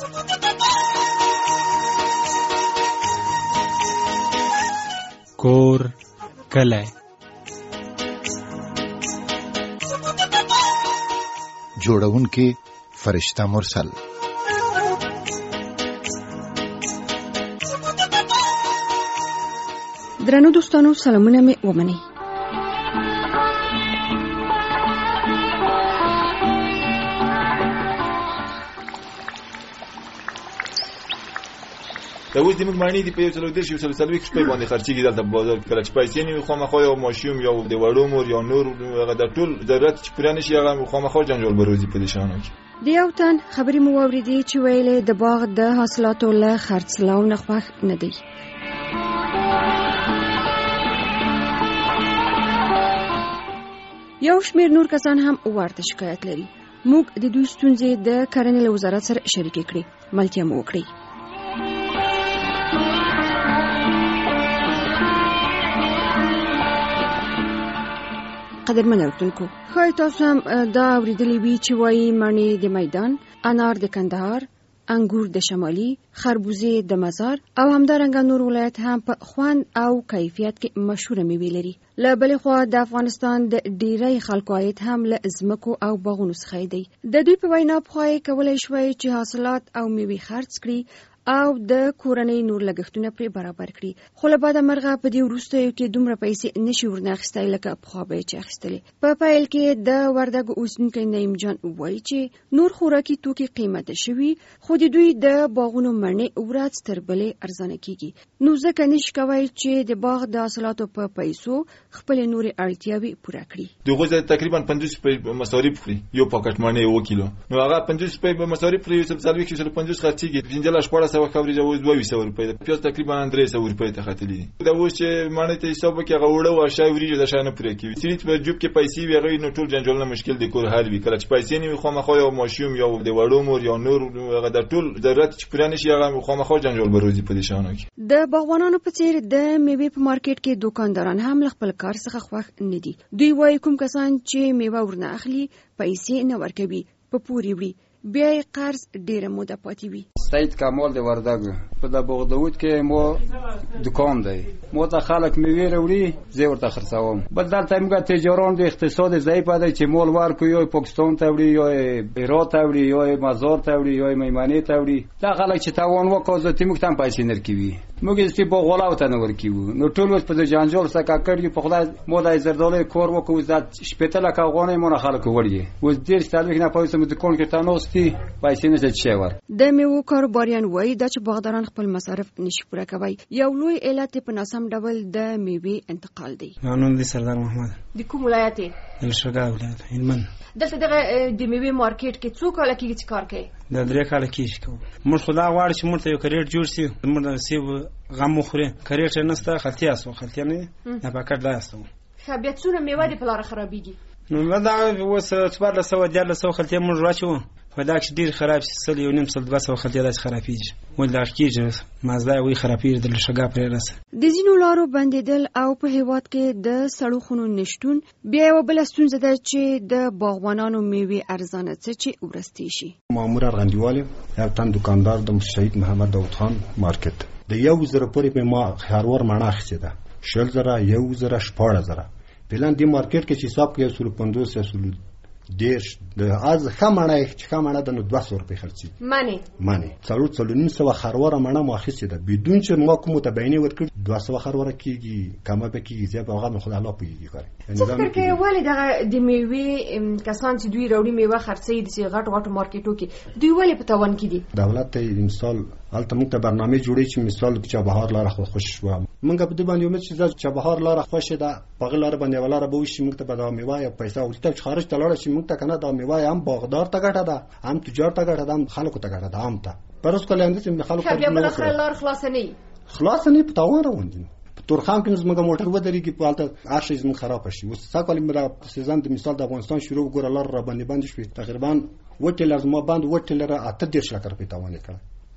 کور کلی جوړونکي فرشته مرسل. درنو دوستانو سلامونه می ومنئ. دا اوس د موږ معنی دی په یو څلور دېرش یو څلور څلوېښت شپې باندې خرچېږي دلته بازار کله چې پیسې نه وي خامخا یو ماشوم یا د وړو مور یا نور هغه د ټول ضرورت چې پوره نشي هغه خامخا جنجال به روزي په دې شانو کې. د یو تن خبرې مو واورېدې چې ویلې د باغ د حاصلاتو له خرڅلاو نه خوښ نه دی. یو شمېر نور کسان هم ورته شکایت لري. موږ د دوی ستونزې د کرنې له وزارت سره شریکې کړې. ملتیا مو وکړئ. قدرمن اورېدونکو، ښایي تاسو هم دا اورېدلي وي چې وایي مڼې د میدان، انار د کندهار، انګور د شمالي، خربوزې د مزار او همدارنګه نور ولایت هم په خوند او کیفیت کې مشهوره میوې لري. له بلې خوا د افغانستان د ډیری خلکو عاید هم له ځمکو او باغونو څخه دی. د دوی په وینا پخوا یې کولی شوی چې حاصلات او میوې خرڅ کړي او د کورنۍ نور لګښتونه پرې برابر کړي، خو له بعده مرغه په دې وروستیو کې دومره پیسې نشي ورنه اخیستی لکه پخوا به یې چې اخیستلې. په پیل کې د وردګو اوسېدونکی نعیم جان ووایي چې نور خوراکي توکي قیمته شوي، خو د دوی د باغونو مڼې ورځ تر بلې ارزانه کیږي، نو ځکه نشي کولی چې د باغ د حاصلاتو په پیسو خپلې نورې اړتیاوې پوره کړي. دغه ځای تقریبا 50 روپۍ مصارف خوري یو پاکټ مڼې 1 کیلو، نو هغه 50 روپۍ مصارف خوري، یو څه 40 خرڅيږي، 15 خبرې جو 200 روپۍ د پیاز تقریبا 300 روپۍ ته خاتلې. دا اوس چې مانه ته حساب وکړي هغه وړو او شای وریجو د شانه پرې کوي سړي په جوب کې پیسې وي هغه نو ټول جنجال نه مشکل د کور حل وي. کله چې پیسې نه وي خامخا یو ماشوم یا د وړو مور یا نور هغه د ټول ضرورت چې پوره نشي هغه خامخا جنجال به روزي په دې شانو کې. د باغوانانو په څیر د میوې په مارکیټ کې دکانداران هم له خپل کار څخه خوښ نه دي. دوی وايي کوم کسان چې میوه ورنه اخلي پیسې نه ورکوي، په پوري وړي، بیا یې قرض ډیره موده پاتې وي. سید کمال د وردګ په د بغداد کې مو دکان دی، مو ته خلک میوې وروړي زه ورته خرڅوم. بل دلته موږ تجاران د اقتصاد ضعیف دی چې مول ورکو یا پاکستان ته وړي یا ایران ته وړي یا مزار ته وړي یا میمنې ته وړي. دا خلک چې توان وکړي ته موږ تم پیسې نرکوي، موږ استي په غلاو ته نه ورکیو. نو ټول اوس په جنجال سکه کړی په خدای مو د زردالو کور وکړو زاد شپته لکه غونې مونږ خلک وړي اوس ډیر ستړي نه پوهې سم دکان کې تانوستي پیسې نه څه ور. د میوو کاروباریان وایي دا چې باغداران خپل مصارف نشي پوره کوي. یو لوی علت په ناسم ډول د میوې انتقال دی. نن دي سردار محمد د کوم ولایت؟ الشګا ولایت هلمند. دلته دغه د میوې مارکیټ کې څو کال کې چې کار کوي؟ د 3 کال کې کوم. موږ خدا غواړو چې موږ ته یو کریټ جوړ شي، موږ د سیب غم مخوري کریټ نسته خلتیا سو خلتیا نه نه پاکټ داستو. خبيت څونه میوه د پلار خرابېږي. نو دا اوس 1400 خلتیا موږ راچو فدا چې ډیر خراب شي سل یو نیم سل 200 خلتیا داس خرابېږي ولدا کېږي مازدا وی خرابېږي د لشګا پرې راسه. د زینو لارو بندیدل او په هیواد کې د سړو خونو نشټون بیا یو بل ستونزه ده چې د باغوانانو میوې ارزانه څه چې ورستي شي. مامور ارغندیواله یو تن دکاندار د شهید محمد داود خان مارکیټ د 1000 پورې په ما هروار مڼه اخیسته ده 1000 1000 پلان دی مارکیټ کې چې حساب کې 150 دیش د از خمنه چې خمنه د 200 روپۍ خرڅي معنی څلور نیم سو خرواره مڼه ماخصه ده بدون چې ما کوم متبینه ورکړ 200 خرواره کیږي کمه به کیږي زیات هغه خدای الله پوهیږي کار. څنګه کې ولی دغه د میوې کسان چې دوی راوړي میوه خرڅي د غټ مارکیټو کې دوی ولی په توان کې دي؟ دولت ته مثال البته موږ ته برنامه جوړی چې مثال چې بهار لاره خوش و موږ په دې باندې امید چې بهار لاره خوش ده په لاره باندې ولاره به وشي موږ ته به د میوه یا پیسې او ته خارج ته لاړ شي موږ ته کنه د میوه هم باغدار ته ګټه ده هم تجار ته ګټه ده هم خلکو ته ګټه ده هم ته پرس کله اند چې خلکو ته بل خیر لار خلاصنی په تاوان روان دي. تورخان کې زموږ موټر ودرېږي په حالت ارشي زموږ خراب شي. اوس څه کولم را سیزن د مثال د افغانستان شروع ګور لار را باندې شوي تقریبا وټل زما باندې وټل را 8 لکه روپۍ تاوان کړ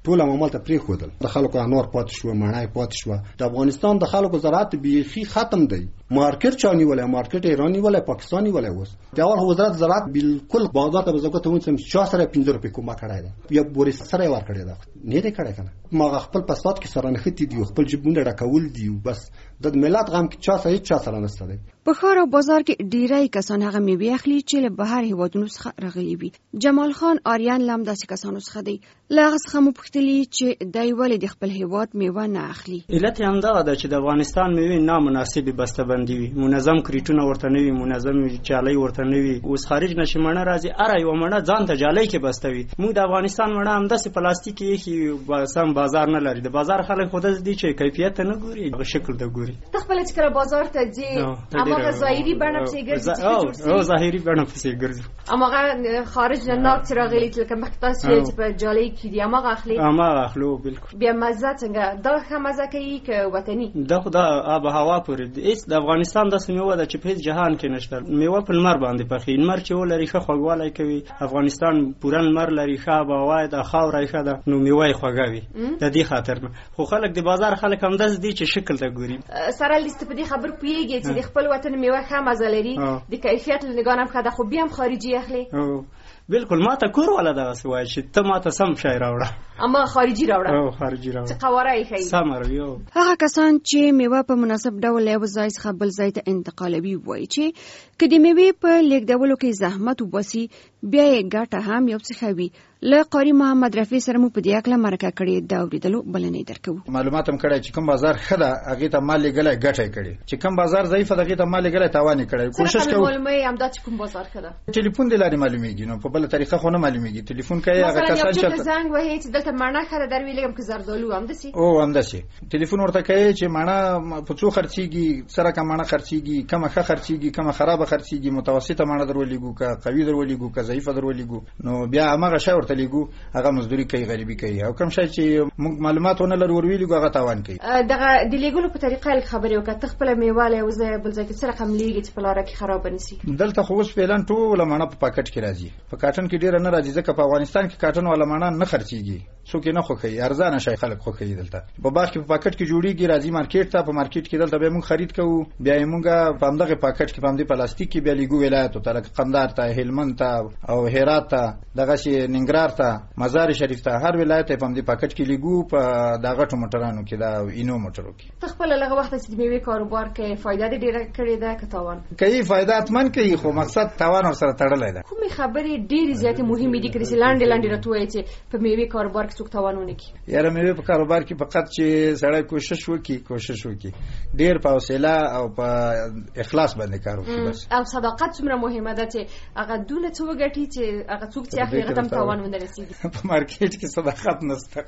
ټول عمل ته پرې خودل د خلکو انور پات شو مړای پات شو د افغانستان د خلکو زراعت بیخي ختم دی مارکیټ چانی ولا مارکیټ ایرانی ولا پاکستانی ولا وس د اول وزارت زراعت بالکل بازار ته بزګو ته ونسم 415 روپے کومه کړای دا یا بوري سره ور کړی دا نه دی کړی کنه ما خپل پسات کې سره نه ختی دی خپل جبونه راکول دی بس د ملت غم کې چا سره هیڅ سره نشته دی په ښار او بازار کې ډیری کسان هغه میوې اخلي چې له بهر هیوادونو څخه راغلي وي. جمال خان آریان لم داسې کسانو څخه دی. له هغه څخه مو پوښتلي چې دی ولې د خپل هیواد میوه نه اخلي. علت یې همدغه ده چې د افغانستان میوې نامناسبې بسته‌بندي وي، منظم کریټونه ورته نه وي، منظم جالۍ ورته نه وي. اوس خارج نه چې مڼه راځي هره یوه مڼه ځان ته جالۍ کې بسته وي. موږ د افغانستان مڼه همداسې پلاستیک کې ایښي سم بازار نه لري. د بازار خلک خو داسې دي چې کیفیت ته نه ګوري، هغه شکل ته ګوري. ته خپله چې کله بازار ته ځې هماغه ظاهري بڼه پسې ګرځي او ظاهري بڼه پسې ګرځي هماغه خارج نه ناک چې راغلي لکه مخکې تاسو ویل چې په جالۍ کې دي هماغه اخلي هماغه اخلو بالکل. بیا مزه څنګه دا ښه مزه کوي که وطني؟ دا خو د آب و هوا پورې دی. هېڅ د افغانستان داسې میوه ده چې په هېڅ جهان کې نشته. میوه په لمر باندې پخېږي، لمر چې ولري ښه خوږوالی کوي. افغانستان پوره لمر لري، ښه آب و هوا یې ده، خاوره یې ښه ده، نو میوه یې خوږه وي. د دې خاطر نه خو خلک د بازار خلک همداسې دي چې شکل ته ګوري. سره لیست په دې خبر پوهېږي چې د خپل وطن میوه ښه مزه لري، د کیفیت له نګاه هم ښه ده، خو بیا هم خارجي اخلي. بالکل ما ته کور والا دغسې وایي چې ته ما ته سم شی راوړه، اما خارجي راوړه. خارجي راوړه چې قواره یې ښایي سمه روي. هغه کسان چې میوه په مناسب ډول یو ځای څخه بل ځای ته انتقالوي وایي چې که د میوې په لیږدولو کې زحمت وباسي بیا یې ګټه هم یو څه ښه وي. له قاري محمد رفیع سره مو په دې اړه مرکه کړې، د اورېدلو بلنې درکوو. معلومات هم کړی چې کوم بازار ښه ده هغې ته مال لېږلی ګټه یې کړې، چې کوم بازار ضعیفه ده هغې ته مال لېږلی تاوان یې کړی. کوشش کوو معلومه همدا چې کوم بازار ښه ده ټلیفون دې لارې معلومېږي، نو په بله طریقه خو نه معلومېږي. ټلیفون کوي هغه کسان چې زنګ وهي چې دلته مڼه ښه ده در ویې لږم که زردالو همداسې همداسې ټلیفون ورته کوي چې مڼه په څو خرڅېږي، سره که مڼه خرڅېږي، کومه ښه خرڅېږي، کومه خرابه خرڅېږي، متوسطه مڼه در ولېږو که قوي در ولېږو که ضعیفه در ولېږو، نو بیا هماغه شی ورته لېږو، هغه مزدوري کوي، غریبي کوي. او کوم شی چې موږ معلومات ونه لرو ور ویلېږو هغه تاوان کوي. دغه د لېږلو په طریقه یې خبرې وکړه. ته خپله میوه له یو ځایه بل ځای کې څه رقم لېږي چې په لاره کې خرابه نه سي؟ دلته خو اوس فعلا ټوله مڼه په پاکټ کې راځي، په کاټن کې ډېره نه راځي، ځکه په افغانستان کې کاټن والا مڼه نه خرڅېږي، څوک یې نه خوښوي، ارزانه شی خلک خوښوي. دلته په باغ کې په پاکټ کې جوړېږي، راځي مارکیټ ته، په مارکیټ کې دلته بیا موږ خرید کوو، بیا یې موږ په همدغه پاکټ کې په همدې پلاستیک کې بیا لېږو ولایتو ته، لکه قندهار ته، هلمند ته او هرات ته، دغسې ننګرهار ته، مزار شریف ته، هر ولایت یې په همدې پاکټ کې لېږو، په دا غټو موټرانو کې، دا اینو موټرو کې. ته خپله لږه وخته چې د میوې کاروبار کوې فایده دې ډېره کړې ده که تاوان؟ کوي فایده حتمن کوي، خو مقصد تاوان ورسره تړلی ده. کومې خبرې ډېرې زیاتې مهمې دي که داسې لنډې لنډې راته ووایې چې په میوې کاروبار کې څوک تاوان ونه کړي؟ یاره میوې په کاروبار کې فقط چې سړی کوشش وکړي ډېر په حوصله او په اخلاص باندې کار وکړي بس. او صداقت څومره مهمه ده چې هغه دونه څه وګټي چې هغه څوک چې اخلي هغه ته هم تاوان ونه رسېږي. په مارکیټ کې صداقت نشته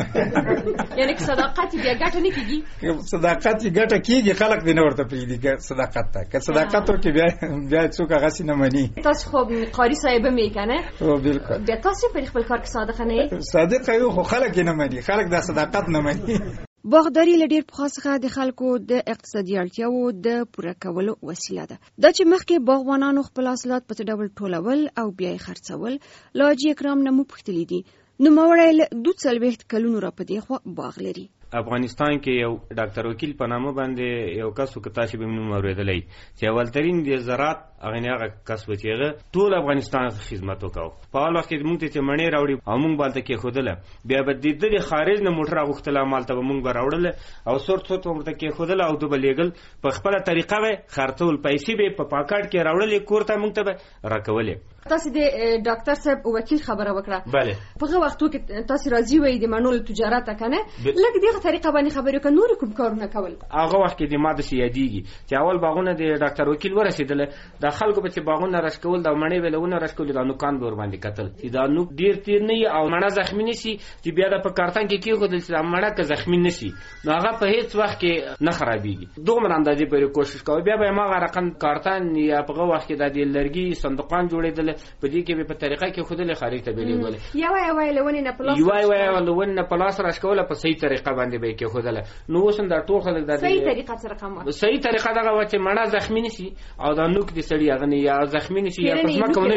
یعنې که صداقت یې بیا ګټه نه کېږي؟ صداقت یې ګټه کېږي، خلک دې نه ورته پرېږدي صداقت ته. که صداقت وکړي بیا څوک هغسې نه مني. تاسو خو قاري صاحب هم یې که نه؟ بالکل. بیا تاسو په خپل کار کې صادقه نه یې؟ صادقه یو، خو خلک یې نه مني، خلک دا صداقت نه مني. باغداري له ډېر پخوا څخه د خلکو د اقتصادي اړتیاوو د پوره کولو وسیله ده. دا چې مخکې باغوانانو خپل حاصلات په څه ډول ټولول او بیا یې خرڅول، له حاجي اکرام نه مو پوښتلي دي. نوموړی له 42 کلونو را په دې خوا باغ لري. افغانستان کې یو ډاکټر وکیل په نامه باندې یو کس وکړ، تاسو به نوم اورېدلی، چې اولترین د زراعت هغه کس و چې هغه ټول افغانستان خدمت وکاو. په اول وخت کې موږ ته مڼې راوړي او موږ بالته کې خودله، بیا به د خارج نه موټر غوښتل مالته به موږ به راوړل او سورت ورته کې خودل او دوبه لېګل په خپل طریقه به خرڅول، پیسې به په پاکټ کې راوړل، کور ته موږ ته به راکولې. تاسو د ډاکټر صاحب وکیل خبره وکړه. بله. په هغه وختو کې تاسو راضي وئ د منول تجارت کنه لکه دغه طریقه باندې خبرې وکړ، نور کوم کارونه کول؟ هغه وخت کې د ماده سیادیږي چې اول باغونه د ډاکټر وکیل ورسېدل، د خلکو په چې باغونه راشکول د مڼې ویلونه راشکول، د نوکان به ور باندې قتل چې دا نوک ډیر تیر نه او مڼه زخمی نشي، چې بیا د په کارتن کې کېښودل چې مڼه که زخمی نشي نو هغه په هیڅ وخت کې نه خرابېږي. دومره اندازې پورې کوشش کوي. بیا به هماغه رقم کارتن یا په هغه وخت کې د لرګي صندوقان جوړېدل، په دې کې به په طریقه کې خودلې خارج ته بېلېږل. یوه له ونې نه په لاس له ونې نه په لاس راښکوله په صحیح طریقه باندې به یې کېښودله. نو اوس هم دا ټول خلک صحیح طریقه څه رقم وه؟ صحیح طریقه دغه وه چې مڼه زخمي نه شي او دا نوک د سړي هغه نه یا زخمي نه شي یا په ځمکه ونه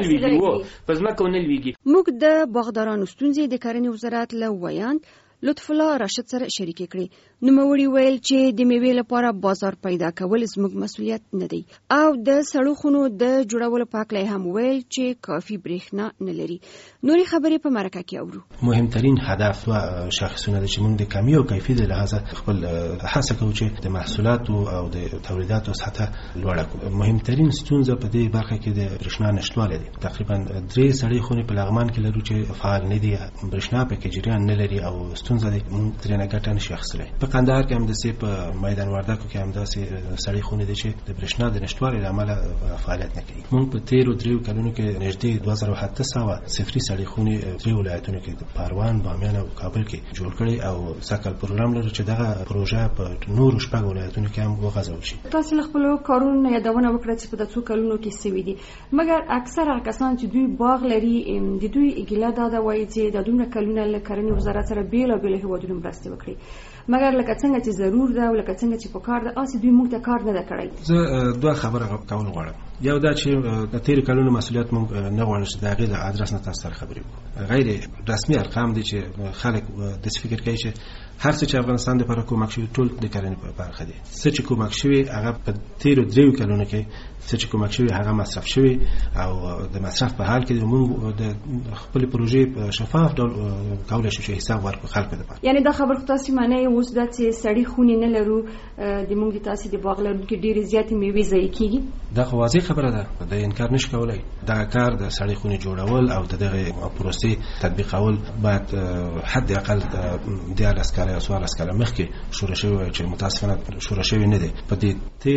لوېږي. موږ د باغدارانو ستونزې د کرنې وزارت له ویاند لطف الله راشد سره شریکې کړې. نوموړي ویل چې د میوې لپاره بازار پیدا کول زموږ مسؤلیت نه دی او د سړو خونو د جوړولو په هکله هم ویل چې کافي برېښنا نه لري. نورې خبرې په مرکه کې اورو. مهمترین هدف و شاخصونه دي چې موږ د کمی او کیفیت له لحاظه خپل هڅه کوو چې د محصولاتو او د تولیداتو سطح لوړه کړو. مهمترین ستونزه په دې برخه کې د برېښنا نشټوالی دی. تقریبا 3 سړې خونې په لغمان کې لرو چې فعال نه دي، برېښنا پکې جریان نه لري او ستونزه دي موږ ترې نه ګټه نشو اخیستلی. په قندهار کې هم داسې په میدان وردګو کې هم داسې سړې خونې دي چې د برېښنا د نشتوالي له امله فعالیت نه کوي. موږ په تېرو 3 کلونو کې نږدې 2700 صفري سړې خونې 3 ولایتونو کې د پروان، بامیان او کابل کې جوړ کړي او سکل پروګرام لرو چې دغه پروژه په نورو 6 ولایتونو کې هم وغځول شي. تاسو له خپل کارونو یادونه وکړه چې په دغه کلونو کې سوي دي، مګر اکثره کسان چې دوی باغ لري د دوی اګیله دا وایي چې د دومره کلونه له کرنې وزارت سره بیل هیوادونو مرسته وکړي، مګر لکه څنګه چې ضرور ده او لکه څنګه چې په کار ده اسی دوی موږ ته کار نه ده کړی. زه دوه خبره کول غواړم. یو دا چې د تیر کلونو مسؤلیت موږ نه غواړو چې د هغې له ادرس نه تاسو سره خبرې وکړو. غیر رسمي ارقام دي چې خلک داسې فکر کوي چې هر څه چې افغانستان لپاره کومک شوي ټول د کرنې په برخه دي. څه چې کومک شوي هغه په تیرو 3 کلونو کې څه چې کومک شوي هغه مصرف شوي او د مصرف په حال کې موږ د خپل پروژې په شفاف ډول کولای شو چې حساب ورکړو خلکو لپاره. یعنی دا خبر خو تاسو معنی اوس دا چې سړی خونې نه لرو د موږ تاسو د باغ لرونکو ډېرې زیاتې میوې ضایع کیږي. دا خو واضح خبره ده، د انکار نشو کولای. دا کار د سړی خونې جوړول او دغه پروسې تطبیقول باید حد اقل د 14 کاله او 14 کاله مخکې شروع شوی چې متاسفانه شروع شوی نه دی. په دې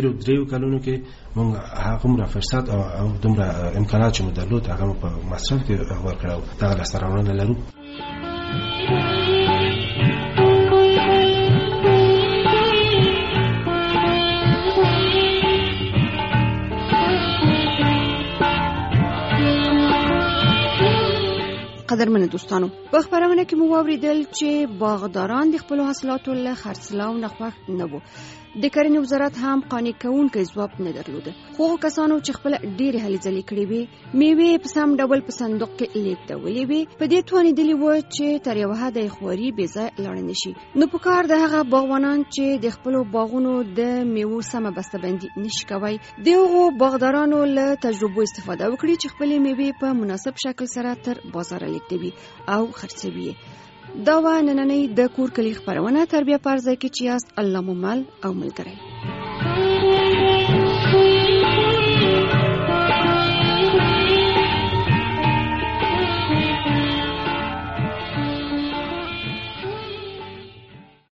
3 کلونو کې موږ هغه فرصت او دومره امکانات چې موږ درلود هغه په مصرف کې ورکړو. دا لاسته راوړنه لرو. قدرمن دوستانو، په خبرونه کې مو واوریدل چې باغداران د خپل حاصلاتو له خرڅلاو نه خوښ نه وو. د کرنې وزارت هم قانع کوونکی ځواب نه درلود. خو کسانو چې خپل ډېرې هلې ځلې کړې وې، میوې په سم ډول په صندوق کې لیږدولې وې، په دې توانېدلي وو چې تر یو حده یې خواري بې ځایه لاړه نه شي. نو په کار د هغه باغوانان چې د خپلو باغونو د میوو سمه بسته‌بندي نشي کوی، د هغو باغدارانو له تجربو استفاده وکړي چې خپلې میوې په مناسب شکل سره تر بازار لیږدوي او خرڅوي. دا و نننۍ د کور کلی خبرونه. تر بیا په ارزای کې چې یاست الله مو مل او ملګری.